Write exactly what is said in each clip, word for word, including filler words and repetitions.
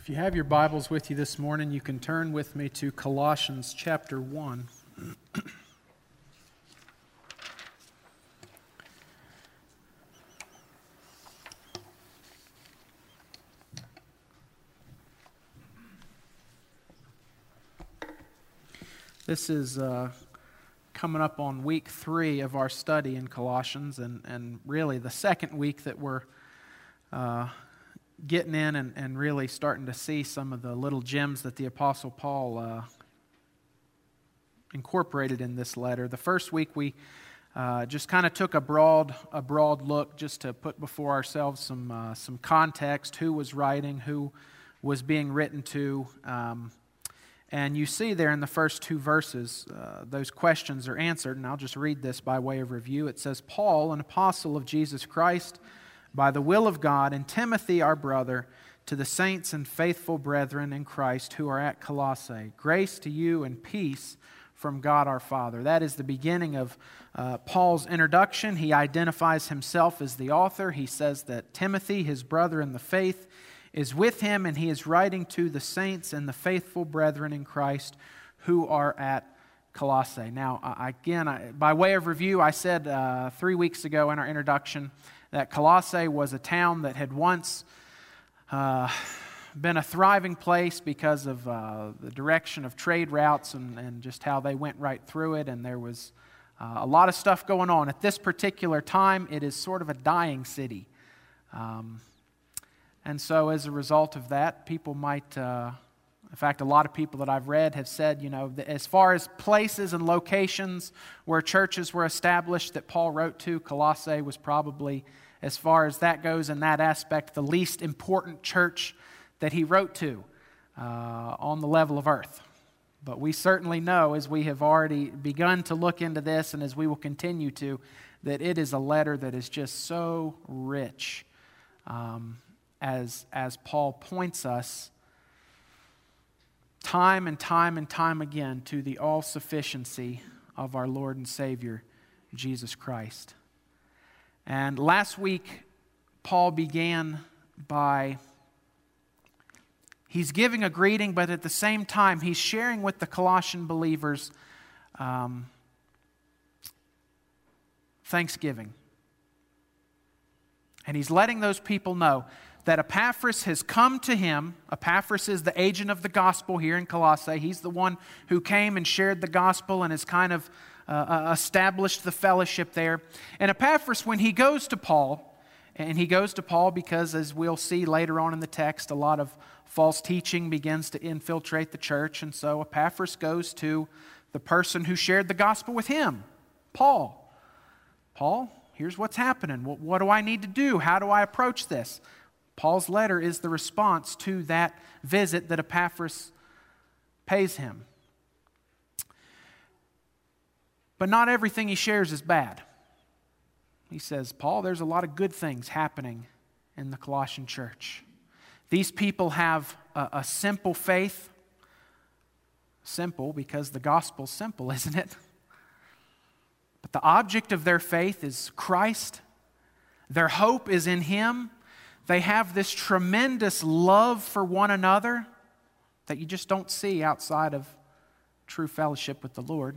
If you have your Bibles with you this morning, you can turn with me to Colossians chapter one. This is uh, coming up on week three of our study in Colossians, and, and really the second week that we're uh, getting in and, and really starting to see some of the little gems that the Apostle Paul uh, incorporated in this letter. The first week we uh, just kind of took a broad a broad look just to put before ourselves some uh, some context, who was writing, who was being written to. Um, and you see there in the first two verses, uh, those questions are answered, and I'll just read this by way of review. It says, Paul, an apostle of Jesus Christ, by the will of God, and Timothy, our brother, to the saints and faithful brethren in Christ who are at Colossae. Grace to you and peace from God our Father. That is the beginning of uh, Paul's introduction. He identifies himself as the author. He says that Timothy, his brother in the faith, is with him, and he is writing to the saints and the faithful brethren in Christ who are at Colossae. Now, again, I, by way of review, I said uh, three weeks ago in our introduction that Colossae was a town that had once uh, been a thriving place because of uh, the direction of trade routes and, and just how they went right through it, and there was uh, a lot of stuff going on. At this particular time, it is sort of a dying city. Um, and so as a result of that, people might... Uh, In fact, a lot of people that I've read have said, you know, that as far as places and locations where churches were established that Paul wrote to, Colossae was probably, as far as that goes in that aspect, the least important church that he wrote to uh, on the level of earth. But we certainly know, as we have already begun to look into this and as we will continue to, that it is a letter that is just so rich um, as, as Paul points us time and time and time again to the all-sufficiency of our Lord and Savior, Jesus Christ. And last week, Paul began by, he's giving a greeting, but at the same time, he's sharing with the Colossian believers um, thanksgiving. And he's letting those people know that Epaphras has come to him. Epaphras is the agent of the gospel here in Colossae. He's the one who came and shared the gospel and has kind of uh, established the fellowship there. And Epaphras, when he goes to Paul, and he goes to Paul because, as we'll see later on in the text, a lot of false teaching begins to infiltrate the church. And so Epaphras goes to the person who shared the gospel with him, Paul. Paul, here's what's happening. What, what do I need to do? How do I approach this? Paul's letter is the response to that visit that Epaphras pays him. But not everything he shares is bad. He says, Paul, there's a lot of good things happening in the Colossian church. These people have a, a simple faith. Simple because the gospel's simple, isn't it? But the object of their faith is Christ. Their hope is in Him. They have this tremendous love for one another that you just don't see outside of true fellowship with the Lord.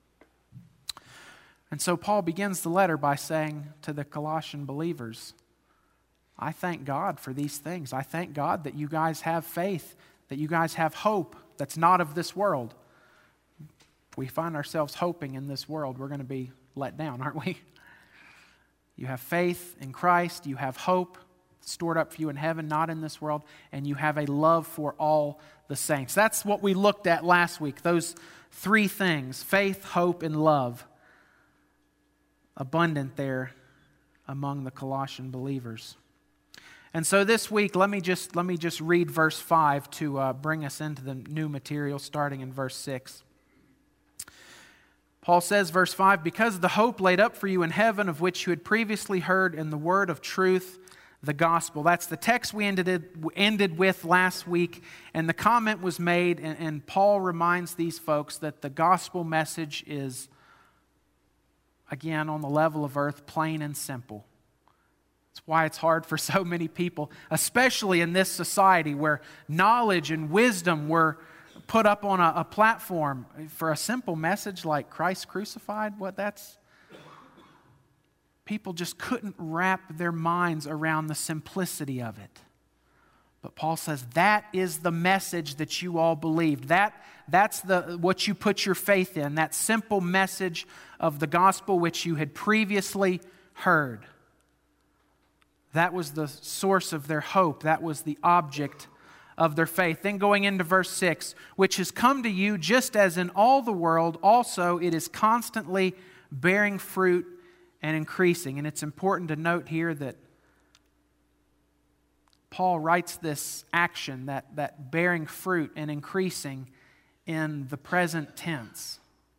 And so Paul begins the letter by saying to the Colossian believers, I thank God for these things. I thank God that you guys have faith, that you guys have hope that's not of this world. If we find ourselves hoping in this world, we're going to be let down, aren't we? You have faith in Christ, you have hope stored up for you in heaven, not in this world, and you have a love for all the saints. That's what we looked at last week, those three things, faith, hope, and love, abundant there among the Colossian believers. And so this week, let me just, let me just read verse five to uh, bring us into the new material, starting in verse six. Paul says, verse five, because of the hope laid up for you in heaven, of which you had previously heard in the word of truth, the gospel. That's the text we ended, ended with last week, and the comment was made, and, and Paul reminds these folks that the gospel message is, again, on the level of earth, plain and simple. That's why it's hard for so many people, especially in this society where knowledge and wisdom were put up on a, a platform for a simple message like Christ crucified. What that's people just couldn't wrap their minds around the simplicity of it. But Paul says that is the message that you all believed. That that's the what you put your faith in. That simple message of the gospel which you had previously heard. That was the source of their hope. That was the object of their faith. Then going into verse six, which has come to you just as in all the world, also it is constantly bearing fruit and increasing. And it's important to note here that Paul writes this action, that, that bearing fruit and increasing, in the present tense.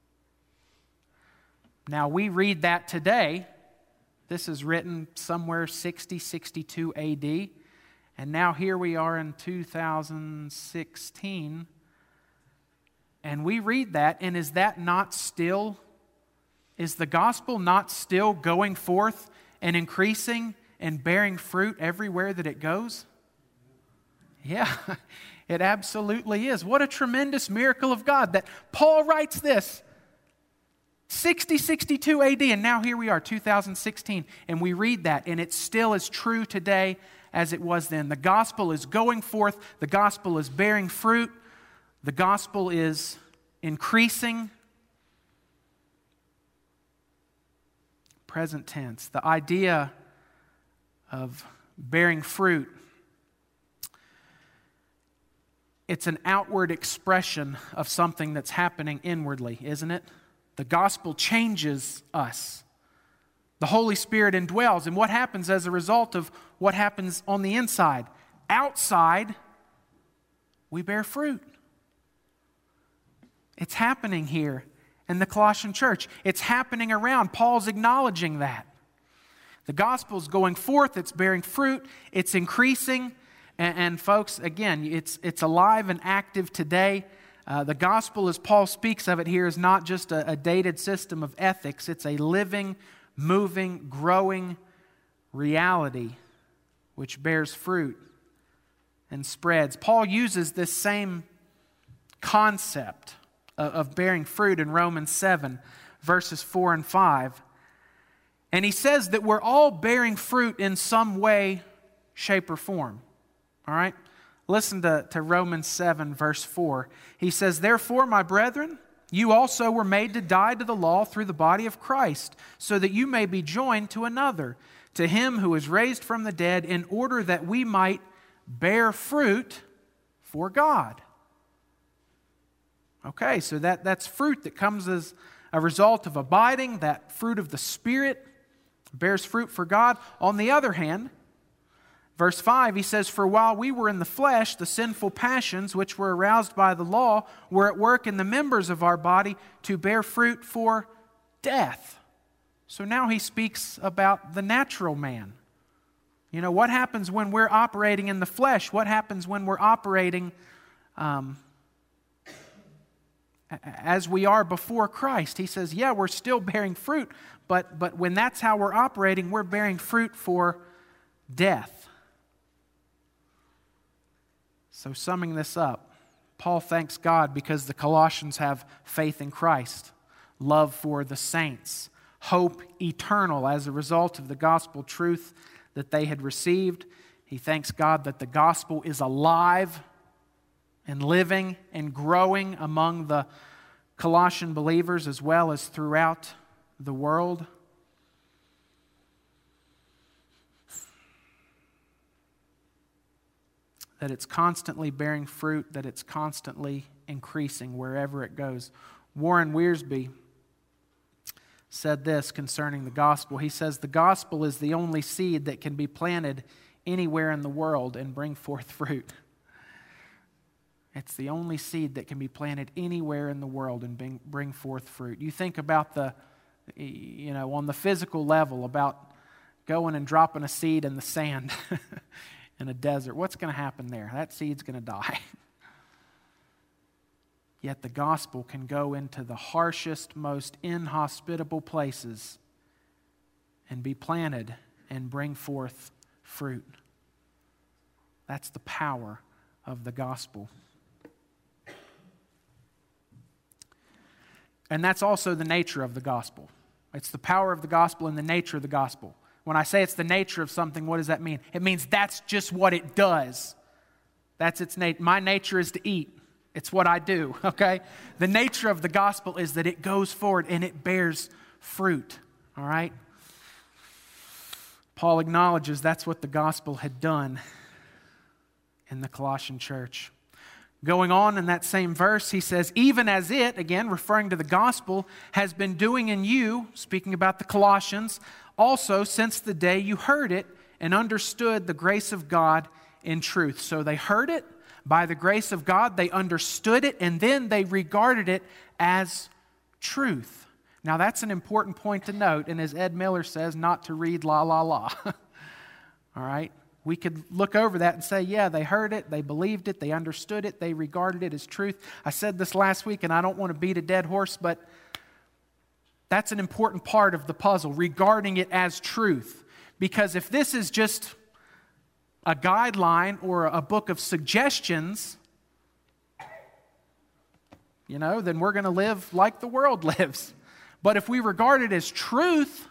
Now we read that today. This is written somewhere sixty, sixty-two A D. And now here we are in two thousand sixteen. And we read that, and is that not still, is the gospel not still going forth and increasing and bearing fruit everywhere that it goes? Yeah, it absolutely is. What a tremendous miracle of God that Paul writes this sixty, sixty-two A D, and now here we are, two thousand sixteen, and we read that, and it still is true today as it was then. The gospel is going forth, the gospel is bearing fruit, the gospel is increasing. Present tense. The idea of bearing fruit, it's an outward expression of something that's happening inwardly, isn't it? The gospel changes us. The Holy Spirit indwells. And what happens as a result of what happens on the inside? Outside, we bear fruit. It's happening here in the Colossian church. It's happening around. Paul's acknowledging that. The gospel's going forth. It's bearing fruit. It's increasing. And, and folks, again, it's, it's alive and active today. Uh, the gospel, as Paul speaks of it here, is not just a, a dated system of ethics. It's a living, moving, growing reality which bears fruit and spreads. Paul uses this same concept of, of bearing fruit in Romans seven, verses four and five. And he says that we're all bearing fruit in some way, shape, or form. All right? Listen to, to Romans seven, verse four. He says, "Therefore, my brethren, you also were made to die to the law through the body of Christ, so that you may be joined to another, to him who is raised from the dead, in order that we might bear fruit for God." Okay, so that, that's fruit that comes as a result of abiding, that fruit of the Spirit bears fruit for God. On the other hand, verse five, he says, "For while we were in the flesh, the sinful passions which were aroused by the law were at work in the members of our body to bear fruit for death." So now he speaks about the natural man. You know, what happens when we're operating in the flesh? What happens when we're operating um, as we are before Christ? He says, yeah, we're still bearing fruit, but, but when that's how we're operating, we're bearing fruit for death. So summing this up, Paul thanks God because the Colossians have faith in Christ, love for the saints, hope eternal as a result of the gospel truth that they had received. He thanks God that the gospel is alive and living and growing among the Colossian believers as well as throughout the world. That it's constantly bearing fruit, that it's constantly increasing wherever it goes. Warren Wiersbe said this concerning the gospel. He says, "The gospel is the only seed that can be planted anywhere in the world and bring forth fruit." It's the only seed that can be planted anywhere in the world and bring, bring forth fruit. You think about the, you know, on the physical level, about going and dropping a seed in the sand in a desert. What's going to happen there? That seed's going to die. Yet the gospel can go into the harshest, most inhospitable places and be planted and bring forth fruit. That's the power of the gospel. And that's also the nature of the gospel. It's the power of the gospel and the nature of the gospel. When I say it's the nature of something, what does that mean? It means that's just what it does. That's its nature. My nature is to eat. It's what I do, okay? The nature of the gospel is that it goes forward and it bears fruit, all right? Paul acknowledges that's what the gospel had done in the Colossian church. Going on in that same verse, he says, even as it, again referring to the gospel, has been doing in you, speaking about the Colossians, also since the day you heard it and understood the grace of God in truth. So they heard it by the grace of God, they understood it, and then they regarded it as truth. Now that's an important point to note, and as Ed Miller says, not to read la la la. All right? We could look over that and say, yeah, they heard it, they believed it, they understood it, they regarded it as truth. I said this last week, and I don't want to beat a dead horse, but that's an important part of the puzzle, regarding it as truth. Because if this is just a guideline or a book of suggestions, you know, then we're going to live like the world lives. But if we regard it as truth,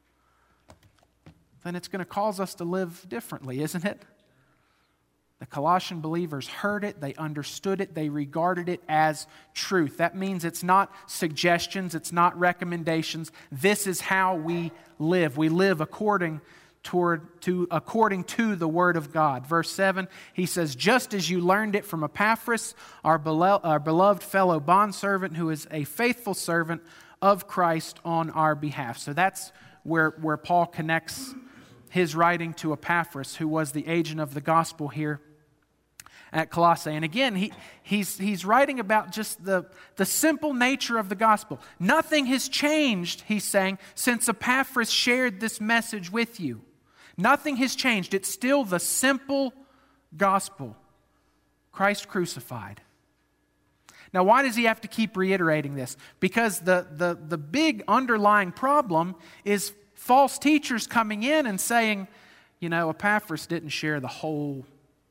then it's going to cause us to live differently, isn't it? The Colossian believers heard it, they understood it, they regarded it as truth. That means it's not suggestions, it's not recommendations. This is how we live. We live according toward to according to the Word of God. Verse seven, he says, just as you learned it from Epaphras, our, belo- our beloved fellow bondservant, who is a faithful servant of Christ on our behalf. So that's where, where Paul connects his writing to Epaphras, who was the agent of the gospel here at Colossae. And again, he, he's, he's writing about just the, the simple nature of the gospel. Nothing has changed, he's saying, since Epaphras shared this message with you. Nothing has changed. It's still the simple gospel. Christ crucified. Now, why does he have to keep reiterating this? Because the, the, the big underlying problem is false teachers coming in and saying, you know, Epaphras didn't share the whole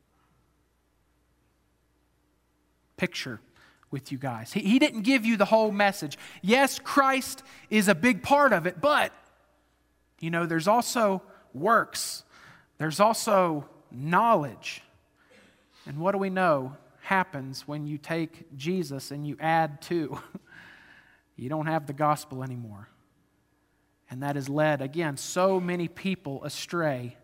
picture with you guys. He, he didn't give you the whole message. Yes, Christ is a big part of it, but, you know, there's also works. There's also knowledge. And what do we know happens when you take Jesus and you add to? You don't have the gospel anymore. And that has led, again, so many people astray.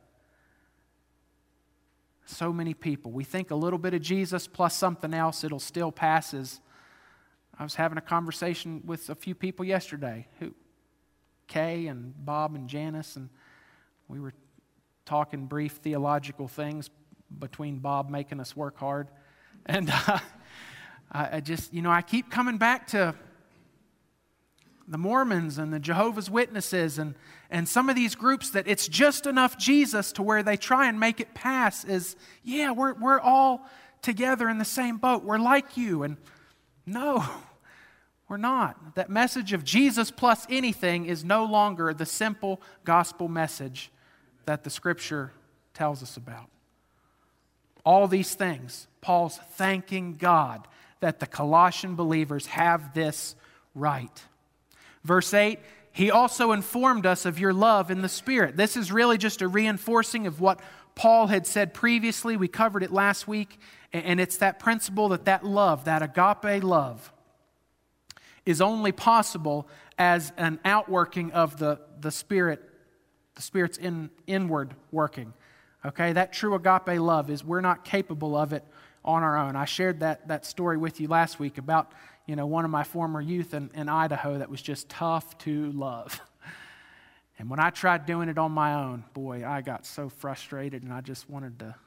So many people. We think a little bit of Jesus plus something else, it'll still pass as... I was having a conversation with a few people yesterday, who, Kay and Bob and Janice, and we were talking brief theological things between Bob making us work hard. And uh, I just, you know, I keep coming back to the Mormons and the Jehovah's Witnesses and, and some of these groups that it's just enough Jesus to where they try and make it pass as, yeah, we're, we're all together in the same boat. We're like you. And no, we're not. That message of Jesus plus anything is no longer the simple gospel message that the Scripture tells us about. All these things, Paul's thanking God that the Colossian believers have this right. Verse eight, he also informed us of your love in the Spirit. This is really just a reinforcing of what Paul had said previously. We covered it last week, and it's that principle that that love, that agape love, is only possible as an outworking of the, the Spirit, the Spirit's in, inward working. Okay, that true agape love is we're not capable of it on our own. I shared that, that story with you last week about, you know, one of my former youth in, in Idaho that was just tough to love. And when I tried doing it on my own, boy, I got so frustrated and I just wanted to,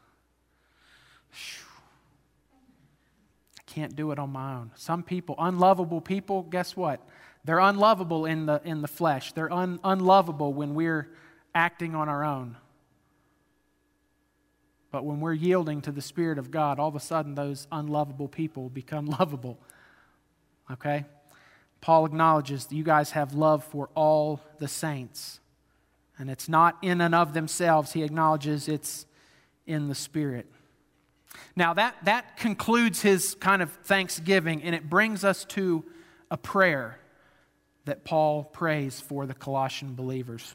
I can't do it on my own. Some people, unlovable people, guess what? They're unlovable in the in the flesh. They're un, unlovable when we're acting on our own. But when we're yielding to the Spirit of God, all of a sudden those unlovable people become lovable. Okay? Paul acknowledges that you guys have love for all the saints. And it's not in and of themselves. He acknowledges it's in the Spirit. Now that, that concludes his kind of thanksgiving, and it brings us to a prayer that Paul prays for the Colossian believers.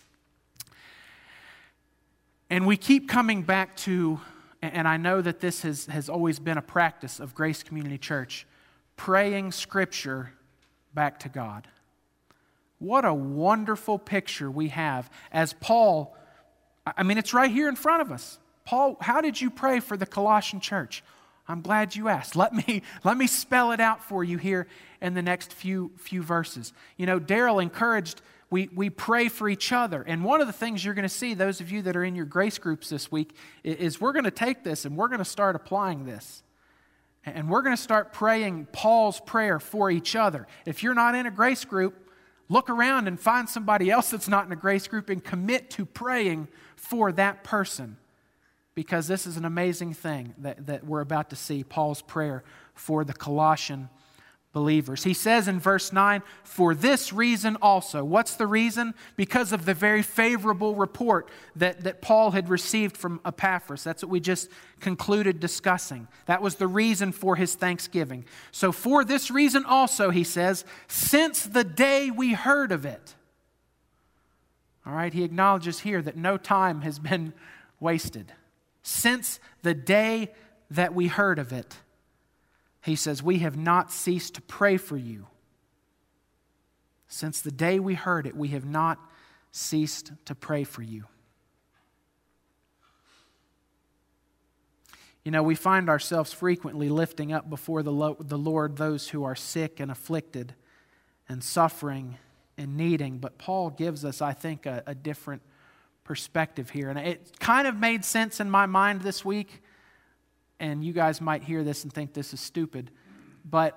And we keep coming back to, and I know that this has, has always been a practice of Grace Community Church, praying Scripture back to God. What a wonderful picture we have as Paul, I mean, it's right here in front of us. Paul, how did you pray for the Colossian church? I'm glad you asked. Let me, let me spell it out for you here in the next few, few verses. You know, Daryl encouraged, we, we pray for each other. And one of the things you're going to see, those of you that are in your grace groups this week, is we're going to take this and we're going to start applying this. And we're going to start praying Paul's prayer for each other. If you're not in a grace group, look around and find somebody else that's not in a grace group and commit to praying for that person. Because this is an amazing thing that, that we're about to see, Paul's prayer for the Colossian believers. He says in verse nine, for this reason also. What's the reason? Because of the very favorable report that, that Paul had received from Epaphras. That's what we just concluded discussing. That was the reason for his thanksgiving. So for this reason also, he says, since the day we heard of it. All right, he acknowledges here that no time has been wasted. Since the day that we heard of it, he says, we have not ceased to pray for you. Since the day we heard it, we have not ceased to pray for you. You know, we find ourselves frequently lifting up before the, Lo- the Lord those who are sick and afflicted and suffering and needing. But Paul gives us, I think, a, a different perspective here. And it kind of made sense in my mind this week. And you guys might hear this and think this is stupid. But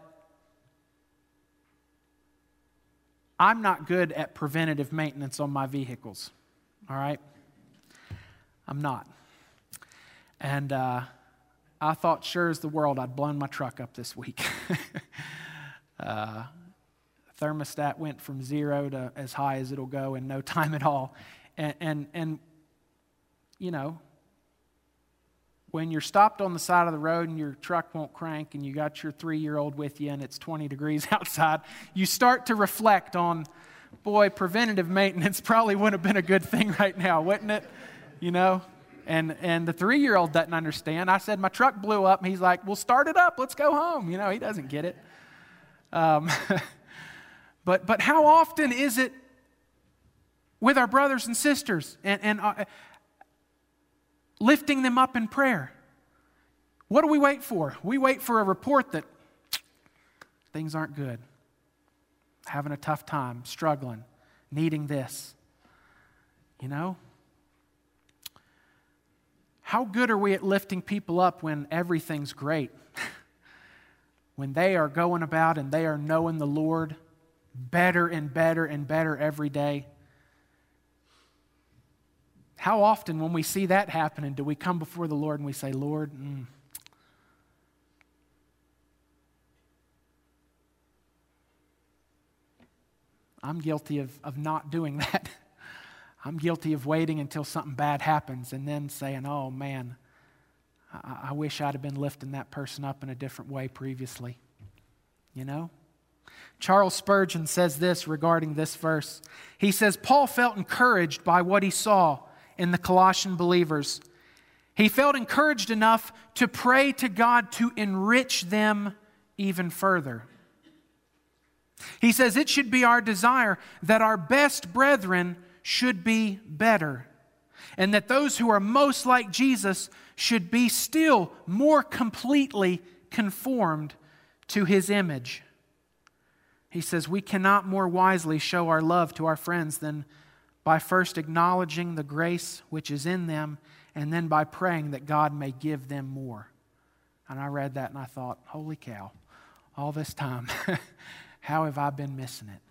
I'm not good at preventative maintenance on my vehicles. All right? I'm not. And uh, I thought sure as the world I'd blown my truck up this week. uh, thermostat went from zero to as high as it'll go in no time at all. And, and, and, you know, when you're stopped on the side of the road and your truck won't crank and you got your three-year-old with you and it's twenty degrees outside, you start to reflect on, boy, preventative maintenance probably wouldn't have been a good thing right now, wouldn't it? You know? And and the three-year-old doesn't understand. I said, my truck blew up. And he's like, well, start it up. Let's go home. You know, he doesn't get it. Um, but but how often is it with our brothers and sisters and, and uh, lifting them up in prayer? What do we wait for? We wait for a report that things aren't good, having a tough time, struggling, needing this. You know? How good are we at lifting people up when everything's great? When they are going about and they are knowing the Lord better and better and better every day? How often when we see that happening do we come before the Lord and we say, Lord, mm, I'm guilty of, of not doing that. I'm guilty of waiting until something bad happens and then saying, oh man, I, I wish I'd have been lifting that person up in a different way previously. You know? Charles Spurgeon says this regarding this verse. He says, Paul felt encouraged by what he saw in the Colossian believers. He felt encouraged enough to pray to God to enrich them even further. He says it should be our desire that our best brethren should be better, and that those who are most like Jesus should be still more completely conformed to His image. He says we cannot more wisely show our love to our friends than by first acknowledging the grace which is in them, and then by praying that God may give them more. And I read that and I thought, holy cow, all this time, how have I been missing it?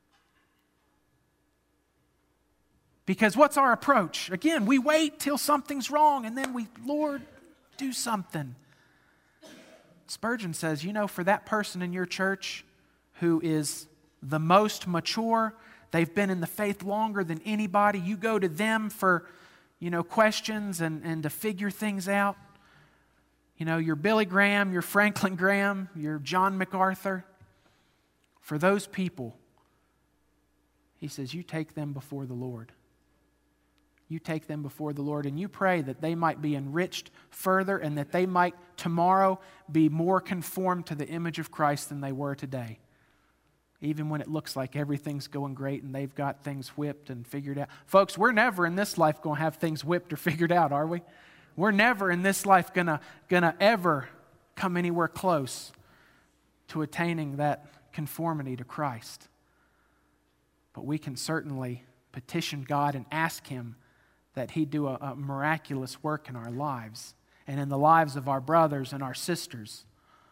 Because what's our approach? Again, we wait till something's wrong and then we, Lord, do something. Spurgeon says, you know, for that person in your church who is the most mature, They've been in the faith longer than anybody. You go to them for, you know, questions and, and to figure things out. You know, your Billy Graham, your Franklin Graham, your John MacArthur. For those people, he says, you take them before the Lord. You take them before the Lord and you pray that they might be enriched further and that they might tomorrow be more conformed to the image of Christ than they were today. Even when it looks like everything's going great and they've got things whipped and figured out. Folks, we're never in this life going to have things whipped or figured out, are we? We're never in this life going to going to ever come anywhere close to attaining that conformity to Christ. But we can certainly petition God and ask Him that He'd do a, a miraculous work in our lives and in the lives of our brothers and our sisters.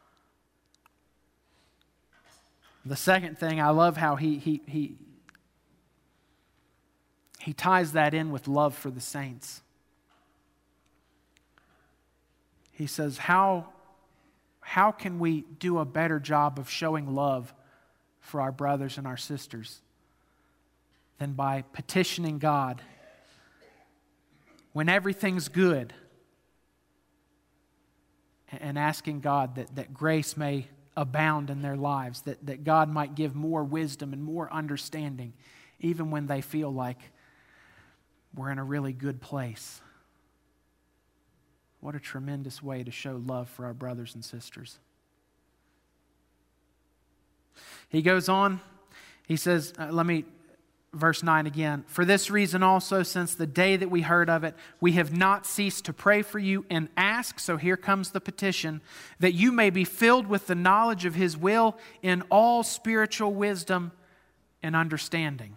The second thing, I love how he he he he ties that in with love for the saints. He says, how, how can we do a better job of showing love for our brothers and our sisters than by petitioning God when everything's good and asking God that, that grace may abound in their lives, that, that God might give more wisdom and more understanding, even when they feel like we're in a really good place. What a tremendous way to show love for our brothers and sisters. He goes on, he says, uh, let me, verse nine again. For this reason also, since the day that we heard of it, we have not ceased to pray for you and ask, so here comes the petition, that you may be filled with the knowledge of His will in all spiritual wisdom and understanding.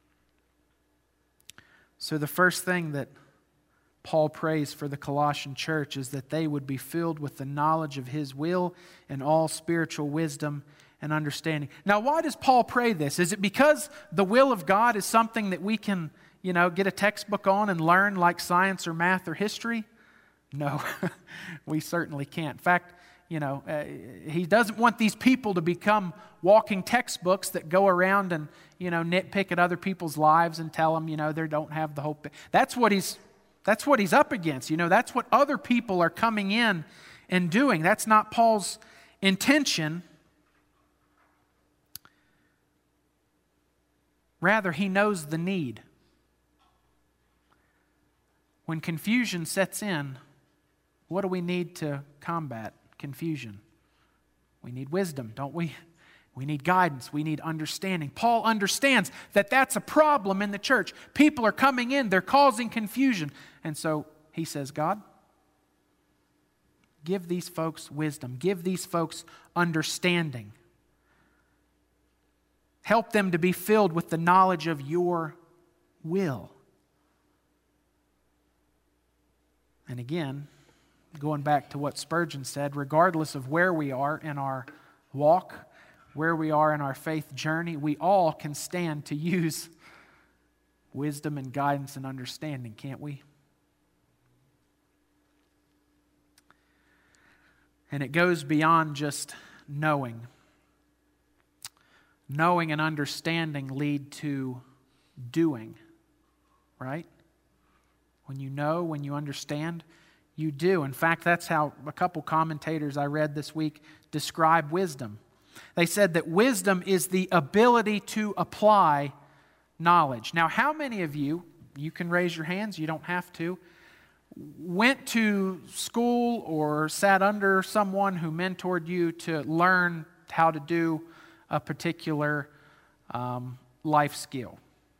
So the first thing that Paul prays for the Colossian church is that they would be filled with the knowledge of His will and all spiritual wisdom and understanding. Now, why does Paul pray this? Is it because the will of God is something that we can, you know, get a textbook on and learn like science or math or history? No, we certainly can't. In fact, you know, uh, he doesn't want these people to become walking textbooks that go around and, you know, nitpick at other people's lives and tell them, you know, they don't have the hope. That's what he's That's what he's up against. You know, that's what other people are coming in and doing. That's not Paul's intention. Rather, he knows the need. When confusion sets in, what do we need to combat confusion? We need wisdom, don't we? We need guidance. We need understanding. Paul understands that that's a problem in the church. People are coming in. They're causing confusion. And so he says, God, give these folks wisdom. Give these folks understanding. Help them to be filled with the knowledge of your will. And again, going back to what Spurgeon said, regardless of where we are in our walk, where we are in our faith journey, we all can stand to use wisdom and guidance and understanding, can't we? And it goes beyond just knowing. Knowing and understanding lead to doing, right? When you know, when you understand, you do. In fact, that's how a couple commentators I read this week describe wisdom. They said that wisdom is the ability to apply knowledge. Now, how many of you, you can raise your hands, you don't have to, went to school or sat under someone who mentored you to learn how to do a particular um, life skill?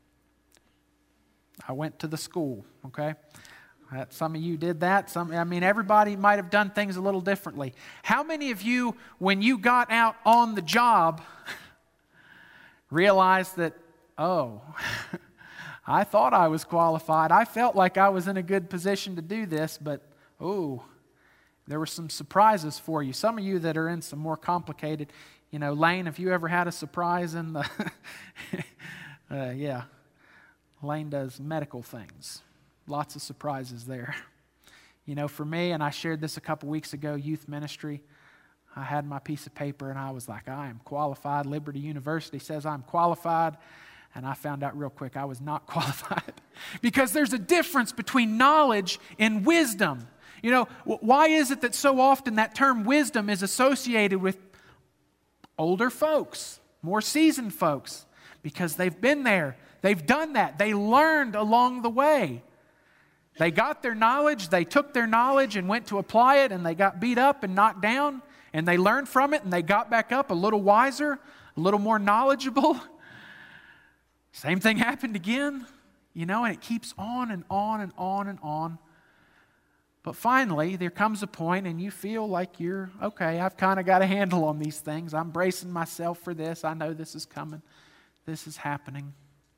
I went to the school, okay? Uh, some of you did that. Some, I mean, everybody might have done things a little differently. How many of you, when you got out on the job, realized that, oh, I thought I was qualified. I felt like I was in a good position to do this, but, oh, there were some surprises for you. Some of you that are in some more complicated, you know, Lane, have you ever had a surprise in the, uh, yeah, Lane does medical things. Lots of surprises there. You know, for me, and I shared this a couple weeks ago, youth ministry, I had my piece of paper and I was like, I am qualified. Liberty University says I'm qualified. And I found out real quick I was not qualified. Because there's a difference between knowledge and wisdom. You know, why is it that so often that term wisdom is associated with older folks, more seasoned folks? Because they've been there. They've done that. They learned along the way. They got their knowledge, they took their knowledge and went to apply it, and they got beat up and knocked down, and they learned from it, and they got back up a little wiser, a little more knowledgeable. Same thing happened again, you know, and it keeps on and on and on and on. But finally, there comes a point and you feel like you're, okay, I've kind of got a handle on these things. I'm bracing myself for this. I know this is coming. This is happening.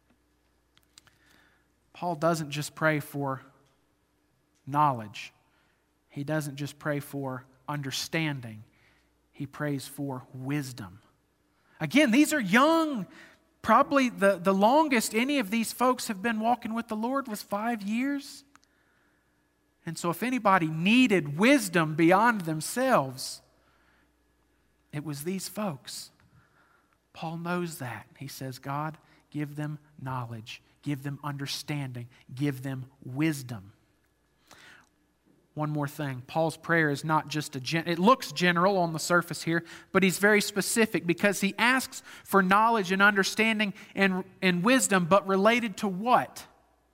Paul doesn't just pray for knowledge. He doesn't just pray for understanding. He prays for wisdom. Again, these are young. Probably the, the longest any of these folks have been walking with the Lord was five years. And so if anybody needed wisdom beyond themselves, it was these folks. Paul knows that. He says, God, give them knowledge, give them understanding, give them wisdom. One more thing. Paul's prayer is not just a, gen- it looks general on the surface here, but he's very specific because he asks for knowledge and understanding and, and wisdom, but related to what?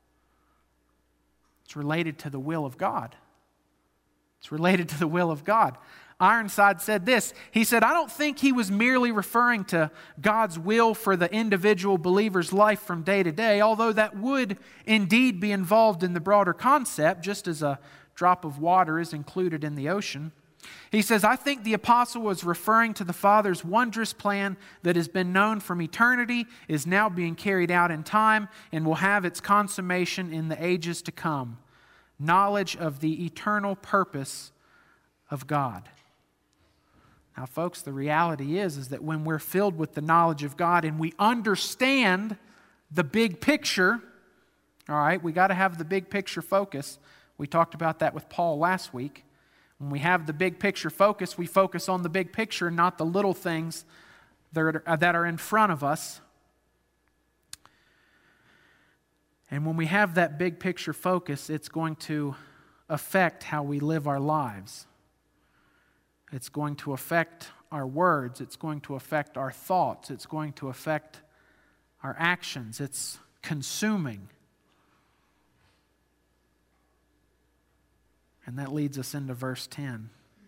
It's related to the will of God. It's related to the will of God. Ironside said this. He said, I don't think he was merely referring to God's will for the individual believer's life from day to day, although that would indeed be involved in the broader concept, just as a drop of water is included in the ocean. He says, I think the apostle was referring to the Father's wondrous plan that has been known from eternity, is now being carried out in time, and will have its consummation in the ages to come. Knowledge of the eternal purpose of God. Now, folks, the reality is, is that when we're filled with the knowledge of God and we understand the big picture, all right, we got to have the big picture focus. We talked about that with Paul last week. When we have the big picture focus, we focus on the big picture, not the little things that are, that are in front of us. And when we have that big picture focus, it's going to affect how we live our lives. It's going to affect our words. It's going to affect our thoughts. It's going to affect our actions. It's consuming. And that leads us into verse ten.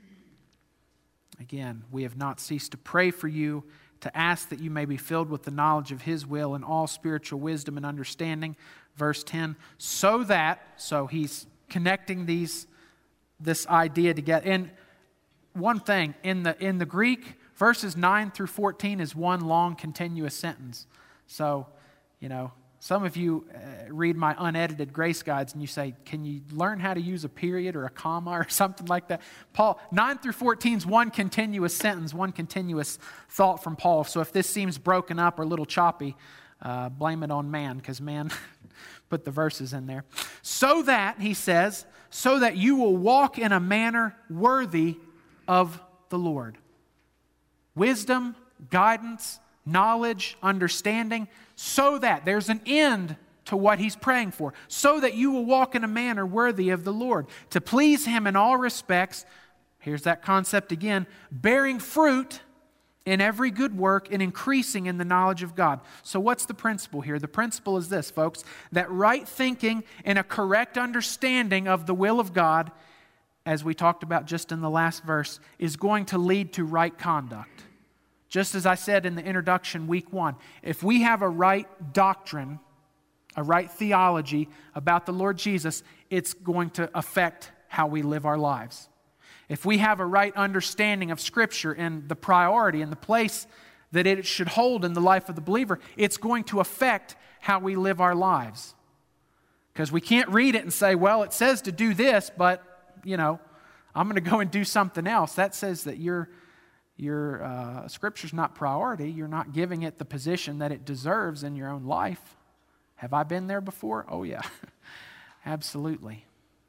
Again, we have not ceased to pray for you, to ask that you may be filled with the knowledge of His will and all spiritual wisdom and understanding. Verse ten, so that, so he's connecting these, this idea together. And one thing, in the in the Greek, verses nine through fourteen is one long continuous sentence. So, you know, some of you uh, read my unedited grace guides and you say, can you learn how to use a period or a comma or something like that? Paul, nine through fourteen is one continuous sentence, one continuous thought from Paul. So if this seems broken up or a little choppy, uh, blame it on man, because man put the verses in there. So that, he says, so that you will walk in a manner worthy of the Lord. Wisdom, guidance, knowledge, understanding, so that there's an end to what he's praying for, so that you will walk in a manner worthy of the Lord, to please Him in all respects. Here's that concept again, bearing fruit in every good work and increasing in the knowledge of God. So what's the principle here? The principle is this, folks, that right thinking and a correct understanding of the will of God, as we talked about just in the last verse, is going to lead to right conduct. Just as I said in the introduction week one, if we have a right doctrine, a right theology about the Lord Jesus, it's going to affect how we live our lives. If we have a right understanding of Scripture and the priority and the place that it should hold in the life of the believer, it's going to affect how we live our lives. Because we can't read it and say, well, it says to do this, but you know, I'm going to go and do something else. That says that your your uh, Scripture's not priority. You're not giving it the position that it deserves in your own life. Have I been there before? Oh yeah, absolutely.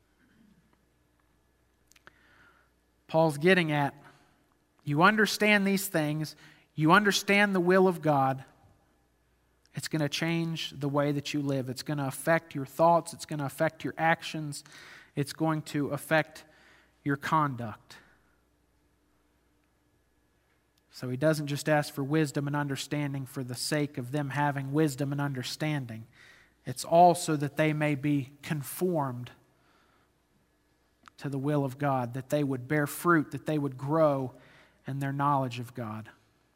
Paul's getting at, you understand these things, you understand the will of God, It's going to change the way that you live. It's going to affect your thoughts. It's going to affect your actions. It's going to affect your conduct. So he doesn't just ask for wisdom and understanding for the sake of them having wisdom and understanding. It's also that they may be conformed to the will of God, that they would bear fruit, that they would grow in their knowledge of God.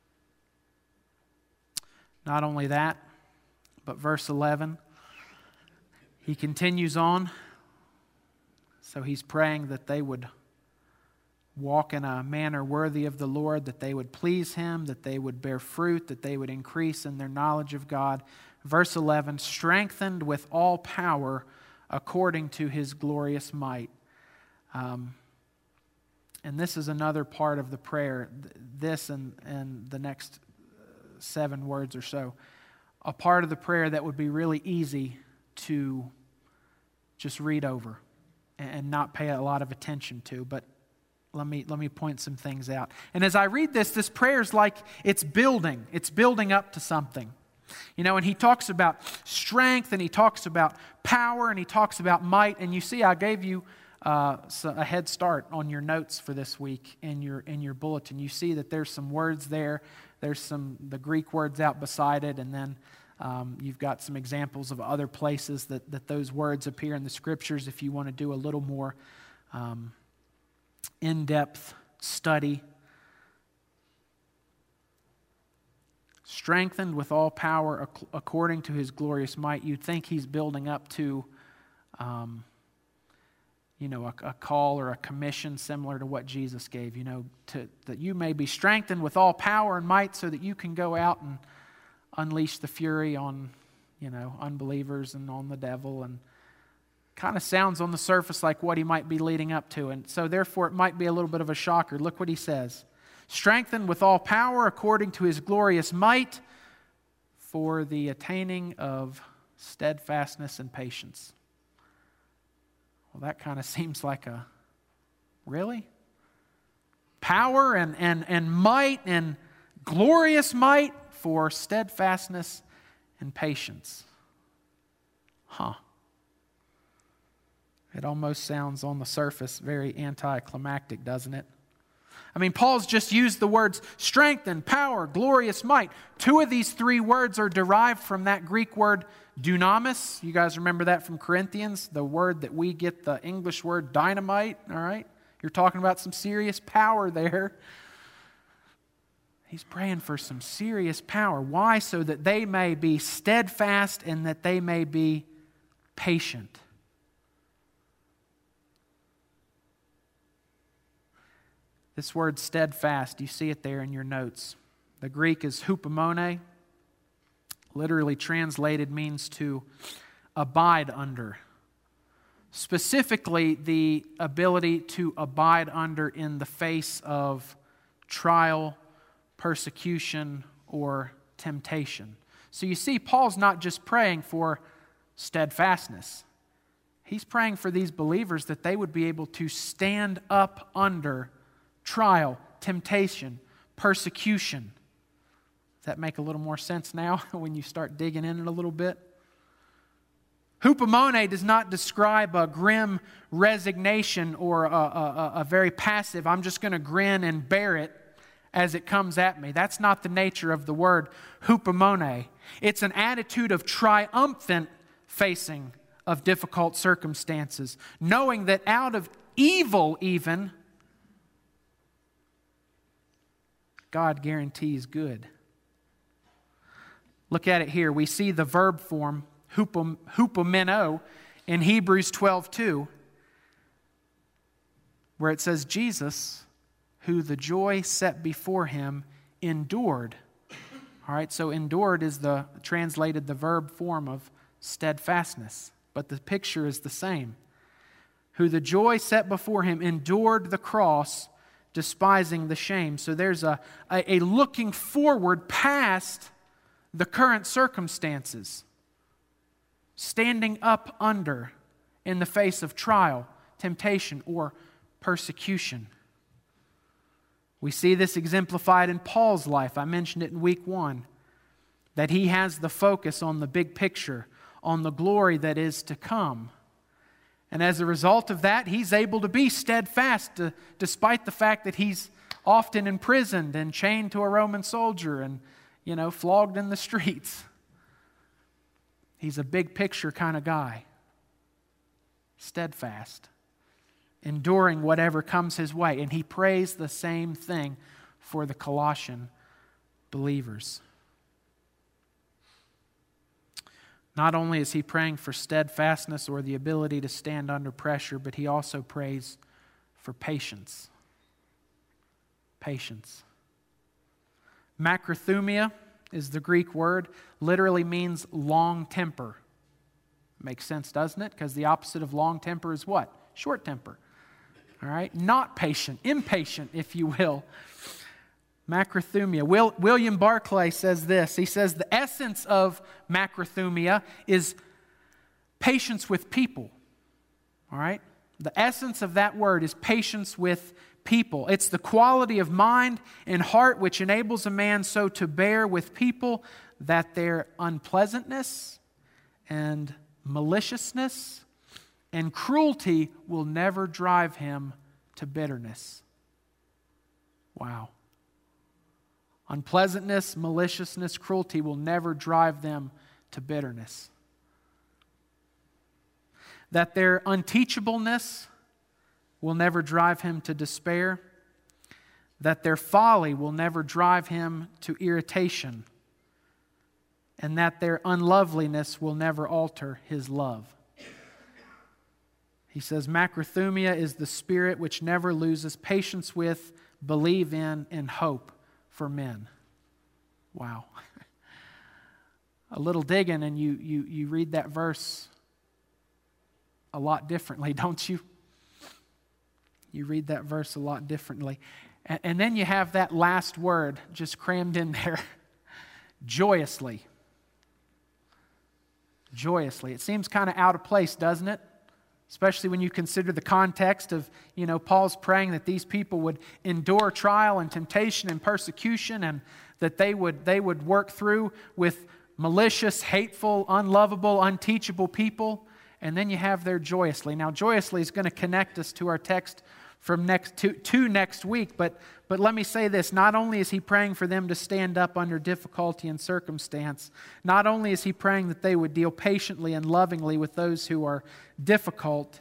Not only that, but verse eleven, he continues on. So he's praying that they would walk in a manner worthy of the Lord, that they would please Him, that they would bear fruit, that they would increase in their knowledge of God. Verse eleven, strengthened with all power according to His glorious might. Um, and this is another part of the prayer, this and, and the next seven words or so. A part of the prayer that would be really easy to just read over and not pay a lot of attention to. But let me let me point some things out. And as I read this, this prayer is like it's building. It's building up to something. You know, and he talks about strength, and he talks about power, and he talks about might. And you see, I gave you uh, a head start on your notes for this week in your in your bulletin. You see that there's some words there. There's some the Greek words out beside it, and then um, you've got some examples of other places that, that those words appear in the Scriptures if you want to do a little more um, in-depth study. Strengthened with all power ac- according to His glorious might. You'd think he's building up to, um, you know, a, a call or a commission similar to what Jesus gave, you know, to, that you may be strengthened with all power and might so that you can go out and unleash the fury on, you know, unbelievers and on the devil. And kind of sounds on the surface like what he might be leading up to. And so therefore it might be a little bit of a shocker. Look what he says. Strengthened with all power according to His glorious might for the attaining of steadfastness and patience. Well, that kind of seems like a, really? Power and, and, and might and glorious might for steadfastness and patience. Huh. It almost sounds on the surface very anticlimactic, doesn't it? I mean, Paul's just used the words strength and power, glorious might. Two of these three words are derived from that Greek word dunamis. You guys remember that from Corinthians? The word that we get the English word dynamite, all right? You're talking about some serious power there. He's praying for some serious power. Why? So that they may be steadfast and that they may be patient. This word steadfast, you see it there in your notes. The Greek is hupomone. Literally translated means to abide under. Specifically, the ability to abide under in the face of trial, persecution, or temptation. So you see, Paul's not just praying for steadfastness. He's praying for these believers that they would be able to stand up under trial, temptation, persecution. Does that make a little more sense now when you start digging in it a little bit? Hupomone does not describe a grim resignation or a, a, a very passive, I'm just going to grin and bear it as it comes at me. That's not the nature of the word hupomone. It's an attitude of triumphant facing of difficult circumstances, knowing that out of evil even, God guarantees good. Look at it here. We see the verb form, hupom, hupomeno, in Hebrews twelve two, where it says, Jesus, who the joy set before Him, endured. All right, so endured is the translated the verb form of steadfastness, but the picture is the same. Who the joy set before Him endured the cross, despising the shame. So there's a, a, a looking forward past the current circumstances, standing up under in the face of trial, temptation, or persecution. We see this exemplified in Paul's life. I mentioned it in week one. that he has the focus on the big picture, on the glory that is to come. And as a result of that, he's able to be steadfast to, despite the fact that he's often imprisoned and chained to a Roman soldier and, you know, flogged in the streets. He's a big picture kind of guy. Steadfast. Enduring whatever comes his way. And he prays the same thing for the Colossian believers. Not only is he praying for steadfastness or the ability to stand under pressure, but he also prays for patience. Patience. Macrothumia is the Greek word, literally means long temper. Makes sense, doesn't it? Because the opposite of long temper is what? Short temper. All right? Not patient, impatient, if you will. Macrothumia. Will, William Barclay says this. He says the essence of macrothumia is patience with people. All right? The essence of that word is patience with people. It's the quality of mind and heart which enables a man so to bear with people that their unpleasantness and maliciousness and cruelty will never drive him to bitterness. Wow. Unpleasantness, maliciousness, cruelty will never drive them to bitterness. That their unteachableness will never drive him to despair. That their folly will never drive him to irritation. And that their unloveliness will never alter his love. He says, macrothumia is the spirit which never loses patience with, believe in, and hope for men. Wow. A little digging and you, you, you read that verse a lot differently, don't you? You read that verse a lot differently. And, and then you have that last word just crammed in there. Joyously. Joyously. It seems kind of out of place, doesn't it? Especially when you consider the context of, you know, Paul's praying that these people would endure trial and temptation and persecution, and that they would they would work through with malicious, hateful, unlovable, unteachable people. And then you have their joyously. Now, joyously is going to connect us to our text from next to, to next week. But, but let me say this. Not only is he praying for them to stand up under difficulty and circumstance, not only is he praying that they would deal patiently and lovingly with those who are difficult,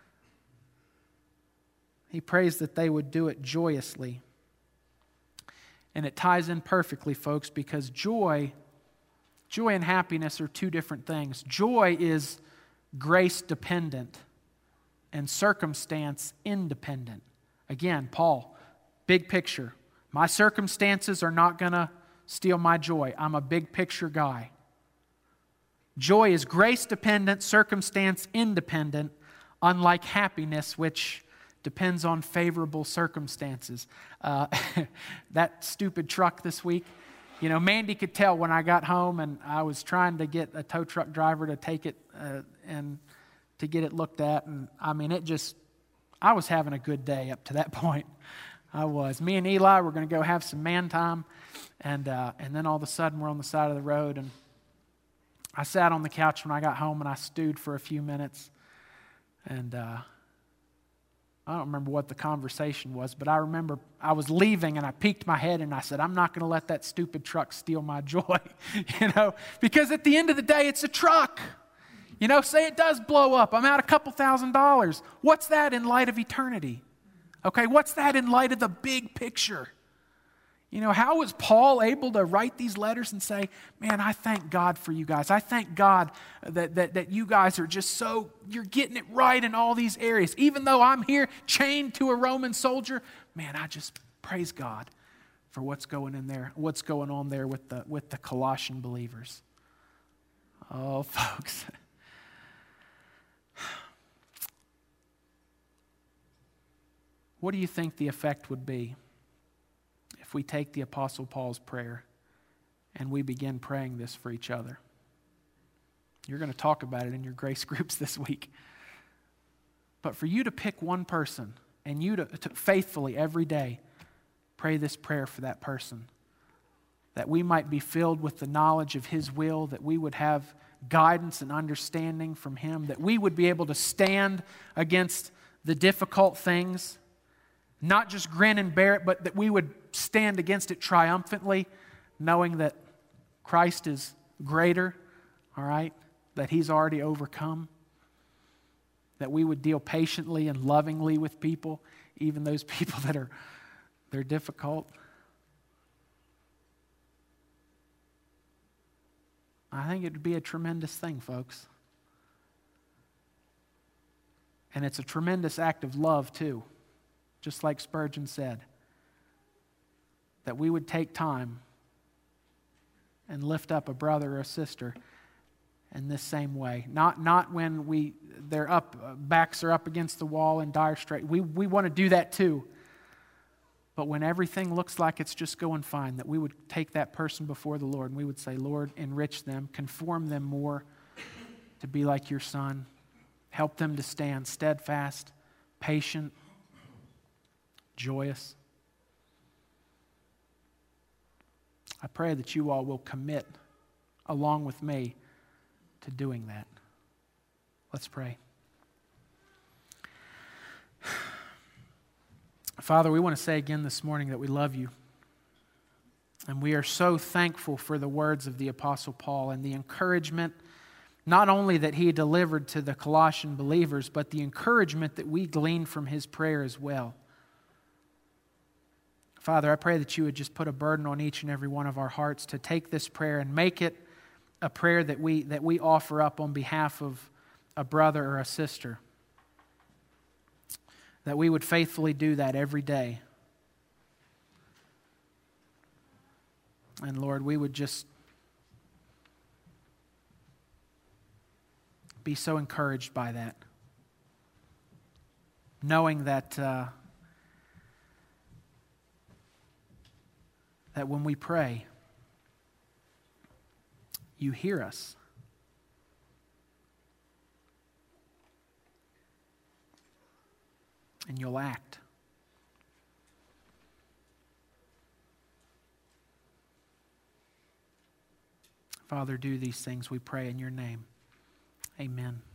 he prays that they would do it joyously. And it ties in perfectly, folks, because joy, joy and happiness are two different things. Joy is grace dependent and circumstance independent. Again, Paul, big picture. My circumstances are not going to steal my joy. I'm a big picture guy. Joy is grace dependent, circumstance independent, unlike happiness, which depends on favorable circumstances. Uh, that stupid truck this week, you know, Mandy could tell when I got home and I was trying to get a tow truck driver to take it uh, and to get it looked at. And I mean, it just, I was having a good day up to that point. I was. Me and Eli were going to go have some man time. And, uh, and then all of a sudden we're on the side of the road. And I sat on the couch when I got home and I stewed for a few minutes. And uh, I don't remember what the conversation was, but I remember I was leaving and I peeked my head and I said, I'm not going to let that stupid truck steal my joy, you know, because at the end of the day, it's a truck. You know, say it does blow up. I'm out a couple thousand dollars. What's that in light of eternity? Okay, what's that in light of the big picture? You know, how was Paul able to write these letters and say, man, I thank God for you guys. I thank God that, that, that you guys are just so, you're getting it right in all these areas. Even though I'm here chained to a Roman soldier, man, I just praise God for what's going in there, what's going on there with the, with the Colossian believers. Oh, folks. What do you think the effect would be if we take the Apostle Paul's prayer and we begin praying this for each other? You're going to talk about it in your grace groups this week. But for you to pick one person and you to, to faithfully every day pray this prayer for that person, that we might be filled with the knowledge of His will, that we would have guidance and understanding from Him, that we would be able to stand against the difficult things, not just grin and bear it, but that we would stand against it triumphantly, knowing that Christ is greater, all right, that He's already overcome, that we would deal patiently and lovingly with people, even those people that are they're difficult. I think it would be a tremendous thing, folks. And it's a tremendous act of love, too, just like Spurgeon said, that we would take time and lift up a brother or a sister in this same way. Not, not when we their up backs are up against the wall in dire strait. We, we want to do that, too. But when everything looks like it's just going fine, that we would take that person before the Lord and we would say, Lord, enrich them, conform them more to be like your Son. Help them to stand steadfast, patient, joyous. I pray that you all will commit along with me to doing that. Let's pray. Father, we want to say again this morning that we love you. And we are so thankful for the words of the Apostle Paul and the encouragement, not only that he delivered to the Colossian believers, but the encouragement that we glean from his prayer as well. Father, I pray that you would just put a burden on each and every one of our hearts to take this prayer and make it a prayer that we, that we offer up on behalf of a brother or a sister. That we would faithfully do that every day. And Lord, we would just be so encouraged by that. Knowing that, uh, that when we pray, you hear us. And you'll act. Father, do these things, we pray in your name. Amen.